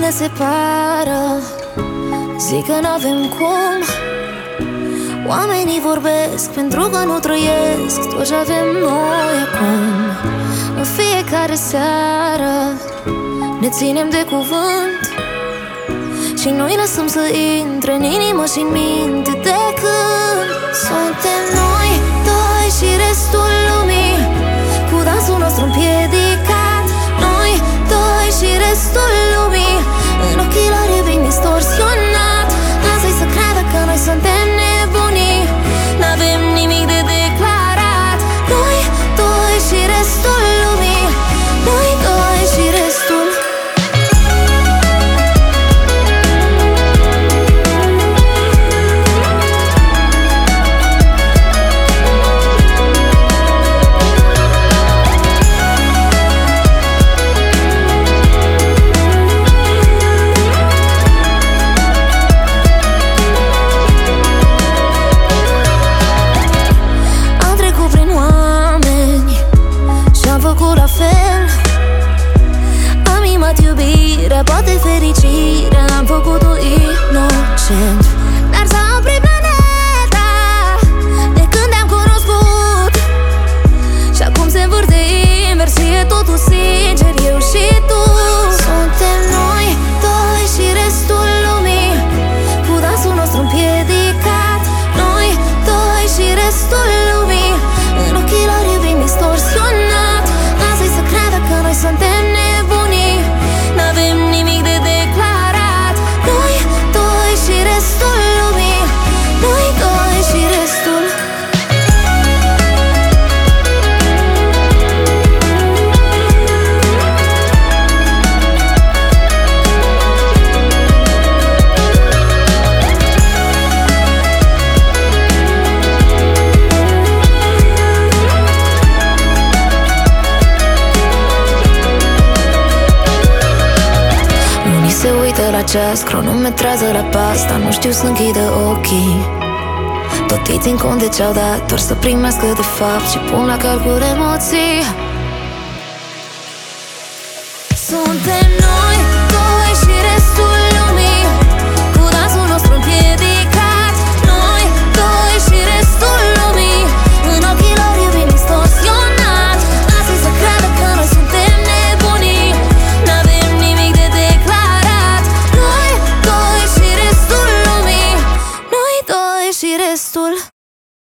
ne separă. Zic că n-avem cum. Oamenii vorbesc pentru că nu trăiesc tot ce avem noi acum. În fiecare seară ne ținem de cuvânt și noi lăsăm să intre în inimă și în minte. De când suntem noi doi și restul lumii, cu dansul nostru împiedicat. Noi doi și restul lumii, în ochii lor iubim distorsionat. Lasă-i să creadă că noi suntem nebunii, n-avem nimic de declarat. Noi doi și restul lumii, noi doi și restul. Am imat iubirea, poate fericirea, am făcut-o inocent. Dar s-a oprit planeta de când te-am cunoscut și acum se învârte invers și e totul sincer, eu și tu. Suntem noi doi și restul lumii, cu dansul nostru împiedicat. Noi doi și restul lumii, în ochii lor iubim distorsionat. Lasă-i să creadă că noi suntem nebunii, n-avem nimic de declarat. Noi doi și restul lumii, noi doi și restul. Se uită la ceas, cronometrează la pas, dar nu știu să închidă ochii. Tot ei țin cont de ce-au dat, doar să primească de fapt și pun la calcul emoții. Suntem noi doi și restul lumii, cu dansul nostru împiedicat. Noi doi și restul lumii, în ochii lor iubim distorsionat. Lasă-i să creadă că noi suntem nebunii, n-avem nimic de declarat. Noi doi și restul lumii, noi doi și restul.